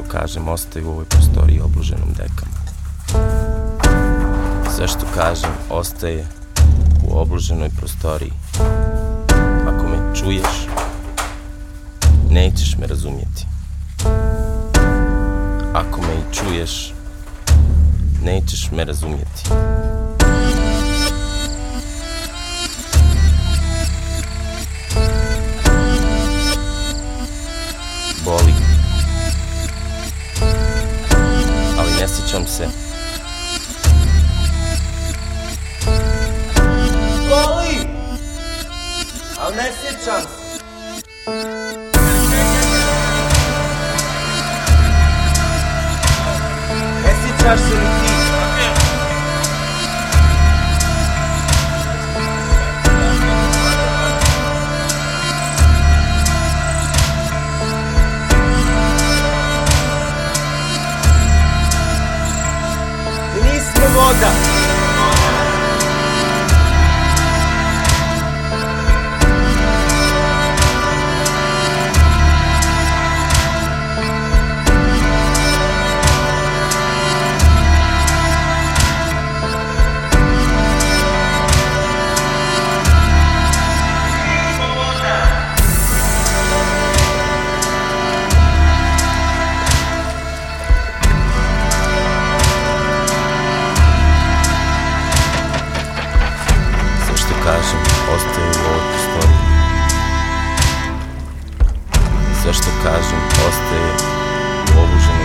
kažem ostaju u ovoj prostoriji obloženom dekama. Sve što kažem ostaje u obloženoj prostoriji. Ako me čuješ, nećeš me razumjeti. Ako me i čuješ, nećeš me razumjeti. Boli, ali ne sjećam se. Boli, ali ne sjećam se. Ne sjećaš se ni ti. Mi nismo voda. Kažem, ostaje u ovoj prostoriji. Sve što kažem ostaje u obloženoj